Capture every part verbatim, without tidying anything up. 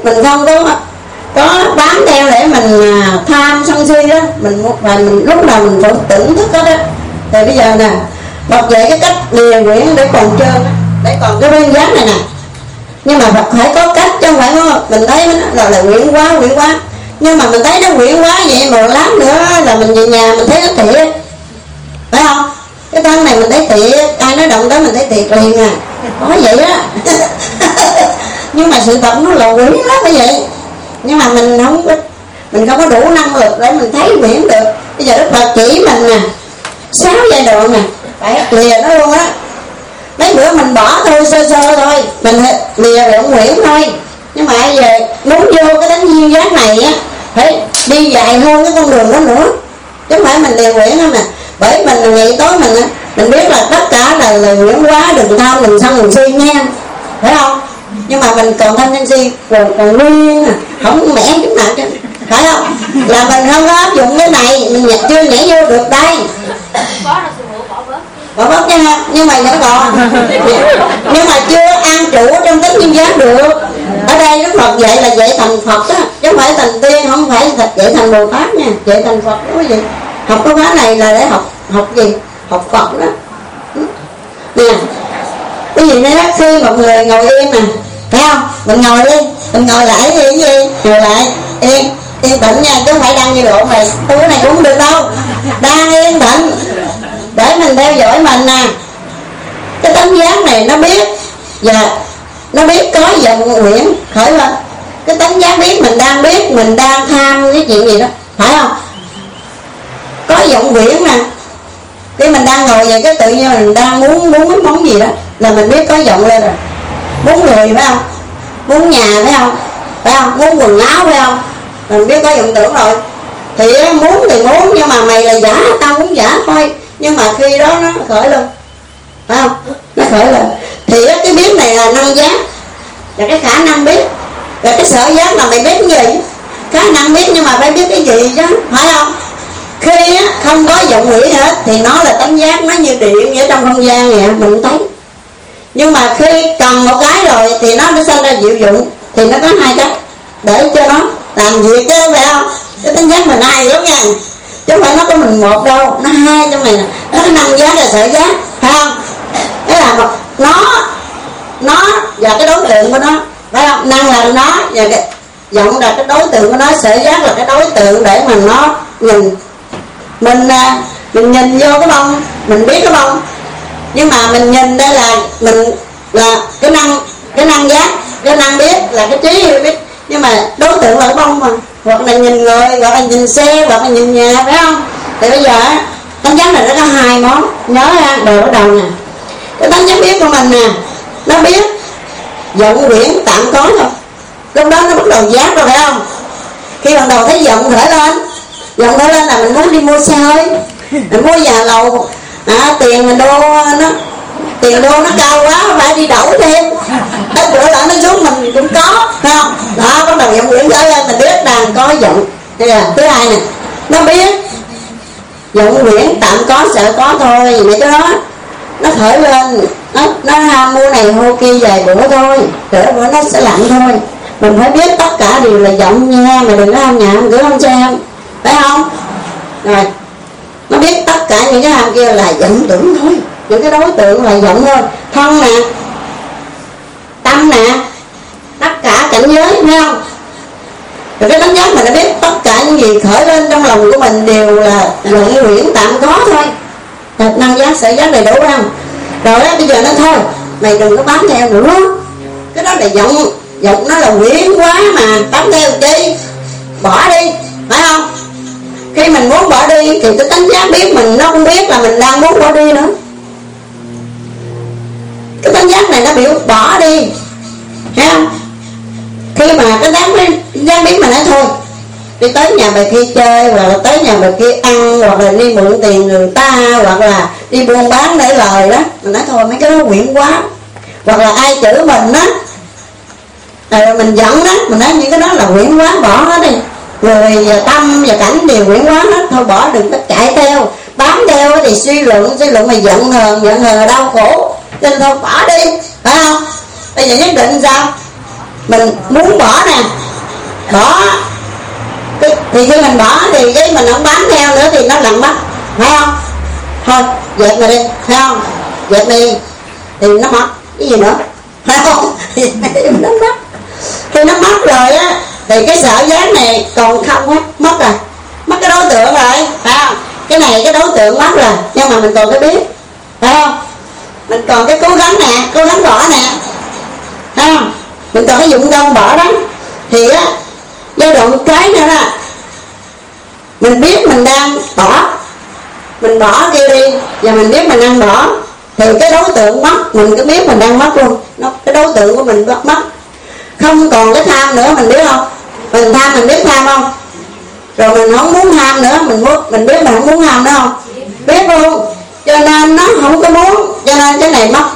mình không có có bám theo để mình tham sân si đó, mình và mình lúc nào mình phải tỉnh thức đó đó. Thì bây giờ nè, bật dậy cái cách lìa quyển để còn trơn đó, để còn cái bên giác này nè. Nhưng mà phải có cách chứ không phải không? Mình thấy nó là quyển quá quyển quá, nhưng mà mình thấy nó quyển quá vậy mà lát nữa là mình về nhà mình thấy nó thiệt, phải không? Cái thân này mình thấy thiệt, ai nói động đó mình thấy thiệt liền à, có vậy á. Nhưng mà sự thật nó là quyển lắm như vậy, nhưng mà mình không có mình không có đủ năng lực để mình thấy quyển được. Bây giờ Đức Phật chỉ mình nè sáu giai đoạn nè, phải lìa nó luôn á. Mấy bữa mình bỏ thôi, sơ sơ thôi, mình lìa đoạn quyển thôi. Nhưng mà bây giờ muốn vô cái đánh duyên giác này á, phải đi dài hơn cái con đường đó nữa, chứ không phải mình lìa quyển không nè. Bởi mình ngày tối mình á, mình biết là tất cả là là quyển quá, đừng tham, đừng sân, đừng si nha, phải không? Nhưng mà mình còn tham sân si còn còn nguyên à, không mẻ chút nào chứ, phải không? Là mình không có áp dụng cái này, mình chưa nhảy vô được đây. Bỏ bớt nha ha, nhưng mà vẫn còn, nhưng mà chưa an trụ trong tính duyên giác được. Ở đây Đức Phật dạy là dạy thành Phật á, chứ không phải thành tiên, không phải dạy thành Bồ Tát nha, dạy thành Phật đó quý vị. Học cái khóa này là để học học gì? Học Phật đó. Nè, cái gì nữa đó, khi một người ngồi yên nè, thấy không? Mình ngồi đi, mình ngồi lại cái gì gì? Ngồi lại, yên, yên tĩnh nha, chứ không phải đang như độ này, tôi cái này cũng không được đâu. Đang yên tĩnh, để mình theo dõi mình nè. Cái tánh giác này nó biết, và nó biết có vọng nguyện khởi lên. Cái tánh giác biết mình đang biết, mình đang tham cái chuyện gì đó, phải không? Có vọng nguyện nè. Khi mình đang ngồi vậy cái tự nhiên mình đang muốn muốn cái món gì đó là mình biết có vọng lên rồi. Muốn người phải không? Muốn nhà phải không? Phải không? Muốn quần áo phải không? Mình biết có vọng tưởng rồi. Thì muốn thì muốn, nhưng mà mày là giả, tao muốn giả thôi. Nhưng mà khi đó nó khởi lên, phải không? Nó khởi lên. Thì cái biết này là năng giác, là cái khả năng biết. Và cái sở giác là mày biết cái gì? Khả năng biết, nhưng mà phải biết cái gì chứ, phải không? Khi á, không có vọng nghĩ hết thì nó là tánh giác, nó như điện ở trong không gian nè, mình thấy. Nhưng mà khi cần một cái rồi thì nó nó sinh ra diệu dụng. Thì nó có hai cách để cho nó làm việc chứ, phải không? Cái tánh giác mình hai lắm nha, chứ không phải nó có mình một đâu, nó hai trong này nè. Nó có năng giác là sở giác, phải không? Cái là nó nó và cái đối tượng của nó, phải không? Năng là nó và cái vọng là cái đối tượng của nó, sở giác là cái đối tượng để mà nó nhìn. Mình mình nhìn vô cái bông, mình biết cái bông, nhưng mà mình nhìn đây là mình là cái năng cái năng giác, cái năng biết là cái trí hiểu biết, nhưng mà đối tượng là cái bông mà, hoặc là nhìn người, hoặc là nhìn xe, hoặc là nhìn nhà, phải không? Thì bây giờ tánh giác này nó có hai món, nhớ ha, đều ở đầu nè. Cái tánh giác biết của mình nè, nó biết vọng quyển tạm có thôi, lúc đó nó bắt đầu giác rồi, phải không? Khi ban đầu thấy vọng khởi lên, vọng khởi lên là mình muốn đi mua xe hơi, mình mua nhà lầu, à, tiền mình đô nó tiền đô nó cao quá, phải đi đổi thêm, tất bữa lại nó xuống mình cũng có, phải không? Đó, bắt đầu vọng quyển khởi lên, mình biết đang có vọng. Đây là thứ hai nè, nó biết vọng quyển tạm có sợ có thôi, vậy cái đó nó khởi lên, nó nó ham mua này mua kia vài bữa thôi, để bữa nó sẽ lạnh thôi. Mình phải biết tất cả đều là vọng nha, mà đừng có ham nhà cửa không xem, phải không? Rồi nó biết tất cả những cái ham kia là vọng tưởng thôi, những cái đối tượng là vọng thôi. Thân nè, tâm nè, tất cả cảnh giới, phải không? Rồi cái tánh giác mình đã biết tất cả những gì khởi lên trong lòng của mình đều là vọng quyển tạm có thôi. Thật năng giác sở giác đầy đủ, không? Rồi đó, bây giờ nó thôi, mày đừng có bám theo nữa, cái đó là vọng, vọng nó là quyển quá mà bám theo chi, bỏ đi, phải không? Khi mình muốn bỏ đi thì cái tánh giác biết mình nó không biết là mình đang muốn bỏ đi nữa. Cái tánh giác này nó biểu bỏ đi, thấy không? Khi mà cái tánh giác biết mình nói thôi, đi tới nhà bà kia chơi, hoặc là tới nhà bà kia ăn, hoặc là đi mượn tiền người ta, hoặc là đi buôn bán để lời đó, mình nói thôi mấy cái đó quyển quá. Hoặc là ai chửi mình á, rồi mình giận đó, mình nói những cái đó là quyển quá, bỏ hết đi. Người và tâm và cảnh đều quyển quá hết, thôi bỏ, đừng có chạy theo, bám theo thì suy luận, suy luận mà giận hờn, giận hờn là đau khổ, cho nên thôi bỏ đi, phải không? Bây giờ nhất định sao? mình muốn bỏ nè, bỏ thì khi mình bỏ thì cái mình không bám theo nữa thì nó lặng mất, phải không? Thôi dẹp này đi, phải không? Dẹp đi thì nó mất cái gì nữa, phải không? Thì nó mất, khi nó mất rồi á thì cái sở giác này còn không hết, mất rồi, mất cái đối tượng rồi, phải không? Cái này cái đối tượng mất rồi, nhưng mà mình còn cái biết, phải không? Mình còn cái cố gắng nè, cố gắng bỏ nè, phải không? Mình còn cái dụng công bỏ đó. Thì á giai đoạn cái nữa đó, mình biết mình đang bỏ, mình bỏ kia đi, và mình biết mình đang bỏ, thì cái đối tượng mất mình cứ biết mình đang mất luôn. Nó, cái đối tượng của mình mất, mất không còn cái tham nữa, mình biết không? Mình tham mình biết tham không? Rồi mình không muốn tham nữa, mình muốn mình biết mình không muốn tham nữa không? Biết luôn. Cho nên nó không có muốn, cho nên cái này mất.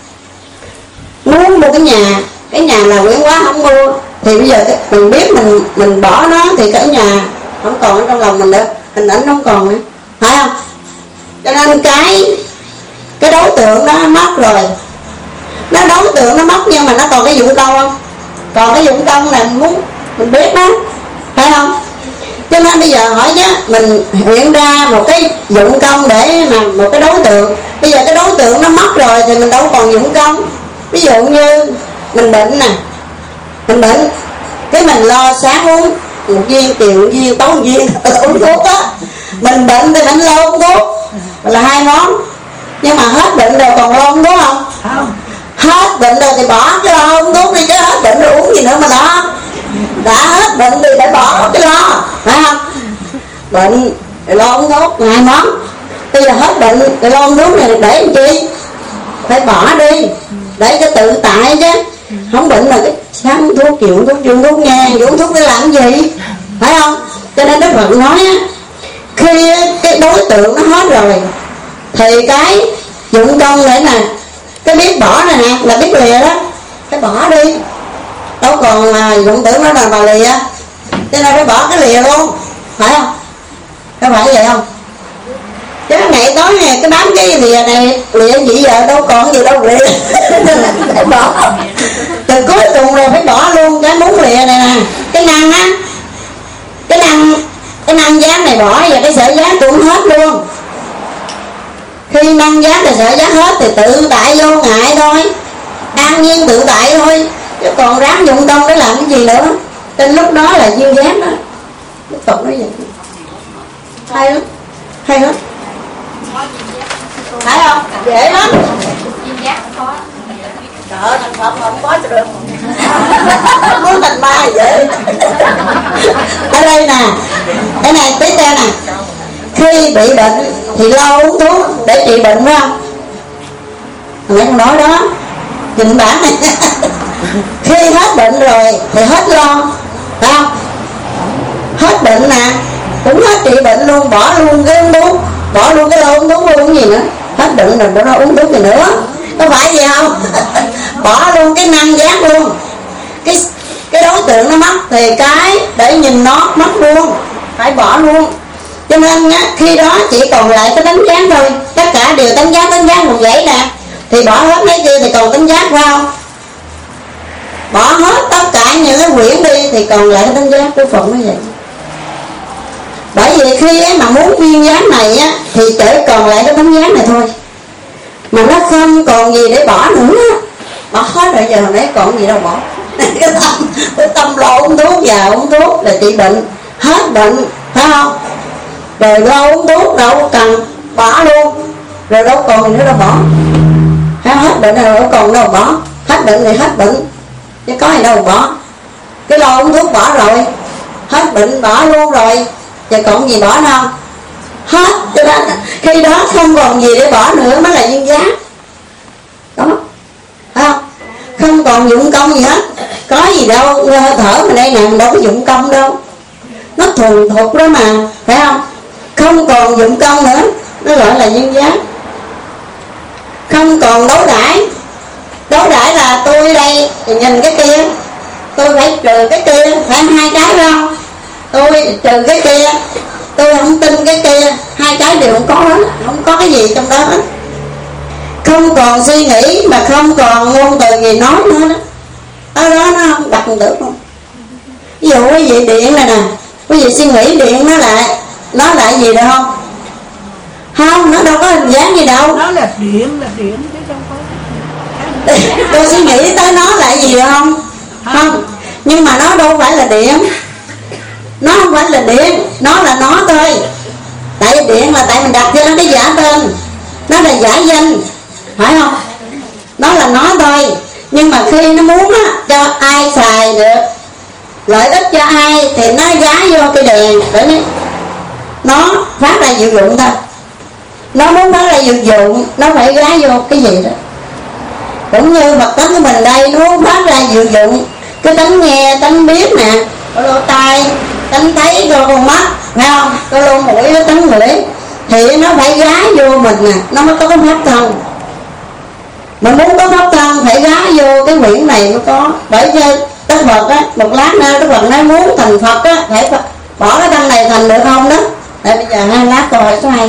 Muốn mua cái nhà, cái nhà là quyển quá không mua, thì bây giờ cái, mình biết mình mình bỏ nó thì cái nhà không còn ở trong lòng mình nữa, hình ảnh không còn nữa, phải không? Cho nên cái cái đối tượng nó mất rồi, nó đối tượng nó mất nhưng mà nó còn cái dụng công không? Còn cái dụng công là mình muốn mình biết đó, phải không? Cho nên bây giờ hỏi chứ mình hiện ra một cái dụng công để mà một cái đối tượng, bây giờ cái đối tượng nó mất rồi thì mình đâu còn dụng công. Ví dụ như mình bệnh nè, mình bệnh cái mình lo sáng uống một viên, chiều một viên, tối một viên uống thuốc á. Mình bệnh thì mình lo uống thuốc là hai món, nhưng mà hết bệnh rồi còn lo uống thuốc không? Không. Hết bệnh rồi thì bỏ cái lo uống thuốc đi, chứ hết bệnh rồi uống gì nữa mà lo. Đã hết bệnh thì phải bỏ cái lo, phải không? Bệnh thì lo uống thuốc hai món, bây giờ hết bệnh thì lo uống thuốc này để làm chi? Phải bỏ đi để cái tự tại chứ. Không bệnh là cái sáng uống thuốc, chiều uống thuốc, chiều uống thuốc nghe, uống thuốc để làm gì, phải không? Cho nên Đức Phật nói á, khi cái đối tượng nó hết rồi thì cái dụng công này nè, cái biết bỏ này nè là biết lìa đó, phải bỏ đi. Đâu còn mà dụng tưởng nó là bà lìa, cho nên phải bỏ cái lìa luôn, phải không? Phải phải vậy không? Chứ ngày tối này cái bám cái lìa này, lìa gì giờ đâu còn gì đâu lìa. Phải bỏ. Từ cuối cùng rồi phải bỏ luôn cái muốn lìa này nè. Cái năng á, cái năng cái năng giác này bỏ và cái sở giác cũng hết luôn. Khi năng giác và sở giác hết thì tự tại vô ngại thôi, an nhiên tự tại thôi, chứ còn ráng dụng công để làm cái gì nữa. Trên lúc đó là duyên giác đó. Đức Phật nói vậy. Hay lắm, hay lắm, phải không? Dễ lắm. Duyên giác khó. Trời ơi, thành Phật không có cho được. Muốn thành ma vậy. Ở đây nè, cái này tiếp theo nè, khi bị bệnh thì lo uống thuốc để trị bệnh, phải không? Mẹ con nói đó, nhìn bản này. Khi hết bệnh rồi thì hết lo, phải không? Hết bệnh nè, cũng hết trị bệnh luôn, bỏ luôn cái uống thuốc, bỏ luôn cái lo uống thuốc luôn, gì nữa. Hết bệnh rồi bỏ nó uống thuốc gì nữa, có phải gì không? Bỏ luôn cái năng giác luôn. Cái cái đối tượng nó mất thì cái để nhìn nó mất luôn, phải bỏ luôn. Cho nên á, khi đó chỉ còn lại cái tánh giác thôi, tất cả đều tánh giác, tánh giác một dãy nè, thì bỏ hết mấy kia thì còn tánh giác, phải không? Bỏ hết tất cả những cái quyển đi thì còn lại cái tánh giác. Đức Phật nói vậy. Bởi vì khi ấy mà muốn viên giác này á thì chỉ còn lại cái tánh giác này thôi, mà nó không còn gì để bỏ nữa. Bỏ hết rồi, giờ hồi nãy còn gì đâu bỏ. Cái tâm, cái tâm lo uống thuốc, vào uống thuốc là trị bệnh, hết bệnh, phải không? Rồi lo uống thuốc đâu cần, bỏ luôn. Rồi đâu còn gì nữa đâu bỏ. Hết bệnh rồi đâu còn đâu bỏ. Hết bệnh thì hết bệnh, chứ có gì đâu bỏ. Cái lo uống thuốc bỏ rồi, hết bệnh bỏ luôn rồi, giờ còn gì bỏ đâu? Hết. Cho nên khi đó không còn gì để bỏ nữa mới là duyên giác đó, phải không? Không còn dụng công gì hết. Có gì đâu, hơi thở mà đây nè, mình đâu có dụng công đâu, nó thuần thục đó mà, phải không? Không còn dụng công nữa, nó gọi là duyên giác. Không còn đối đãi. Đối đãi là tôi đây thì nhìn cái kia, tôi phải trừ cái kia, phải hai cái, phải không? Tôi trừ cái kia, tôi không tin cái kia, hai cái đều không có hết, không có cái gì trong đó hết. Không còn suy nghĩ mà không còn ngôn từ gì nói nữa đó. ở đó nó không đặt được không. Ví dụ quý vị điện này nè, quý vị suy nghĩ điện nó lại nó lại gì được không? Không, nó đâu có hình dáng gì đâu. Nó là điện, là điện chứ không có. Tôi suy nghĩ tới nó lại gì được không? Không, nhưng mà nó đâu phải là điện. Nó không phải là điện, nó là nó thôi. Tại vì điện là tại mình đặt cho nó cái giả tên, nó là giả danh, phải không? Nó là nó thôi. Nhưng mà khi nó muốn á, cho ai xài được lợi ích cho ai thì nó gái vô cái đèn để nó phát ra diệu dụng thôi. Nó muốn phát ra diệu dụng, nó phải gái vô cái gì đó. Cũng như Phật tánh của mình đây, nó muốn phát ra diệu dụng, cái tánh nghe, tánh biết nè, cái lỗ tai, tánh thấy, cái con mắt, phải không? Cái lỗ mũi, cái tánh ngửi, thì nó phải gái vô mình nè, nó mới có cái pháp thân. Mà muốn có pháp thân phải gái vô cái quyển này mới có. Bởi cho Đức Phật á, một lát nữa Đức Phật nói muốn thành Phật á, phải bỏ cái thân này thành được không đó. Tại bây giờ hai lát câu hỏi số hai.